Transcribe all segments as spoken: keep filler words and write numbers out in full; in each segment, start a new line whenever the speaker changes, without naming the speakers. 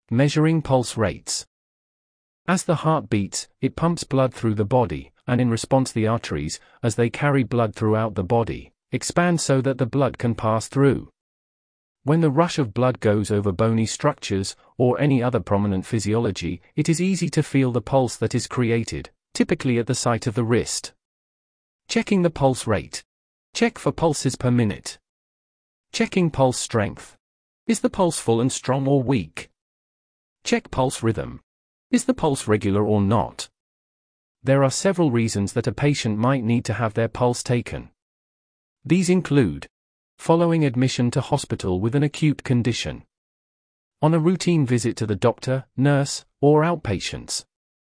Measuring pulse rates. As the heart beats, it pumps blood through the body, and in response the arteries, as they carry blood throughout the body, expand so that the blood can pass through. When the rush of blood goes over bony structures, or any other prominent physiology, it is easy to feel the pulse that is created, typically at the site of the wrist. Checking the pulse rate. Check for pulses per minute. Checking pulse strength. Is the pulse full and strong or weak? Check pulse rhythm. Is the pulse regular or not? There are several reasons that a patient might need to have their pulse taken. These include following admission to hospital with an acute condition, on a routine visit to the doctor, nurse, or outpatients,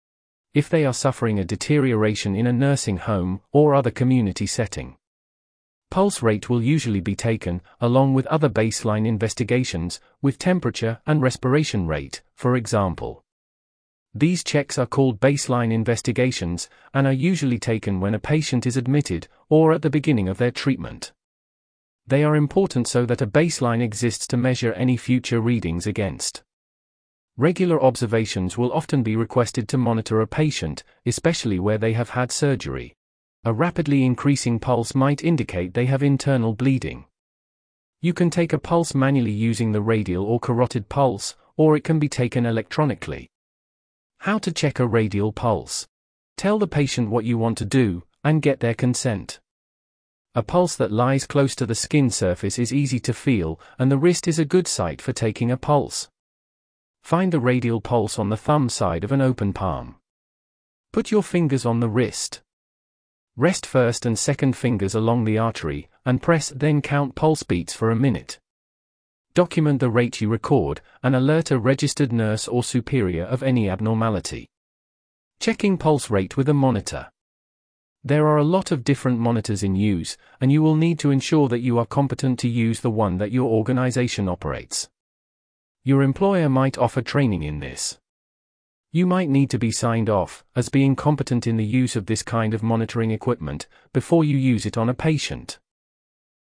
if they are suffering a deterioration in a nursing home or other community setting. Pulse rate will usually be taken, along with other baseline investigations, with temperature and respiration rate, for example. These checks are called baseline investigations, and are usually taken when a patient is admitted, or at the beginning of their treatment. They are important so that a baseline exists to measure any future readings against. Regular observations will often be requested to monitor a patient, especially where they have had surgery. A rapidly increasing pulse might indicate they have internal bleeding. You can take a pulse manually using the radial or carotid pulse, or it can be taken electronically. How to check a radial pulse. Tell the patient what you want to do, and get their consent. A pulse that lies close to the skin surface is easy to feel, and the wrist is a good site for taking a pulse. Find the radial pulse on the thumb side of an open palm. Put your fingers on the wrist. Rest first and second fingers along the artery, and press, then count pulse beats for a minute. Document the rate you record, and alert a registered nurse or superior of any abnormality. Checking pulse rate with a monitor. There are a lot of different monitors in use, and you will need to ensure that you are competent to use the one that your organization operates. Your employer might offer training in this. You might need to be signed off as being competent in the use of this kind of monitoring equipment before you use it on a patient.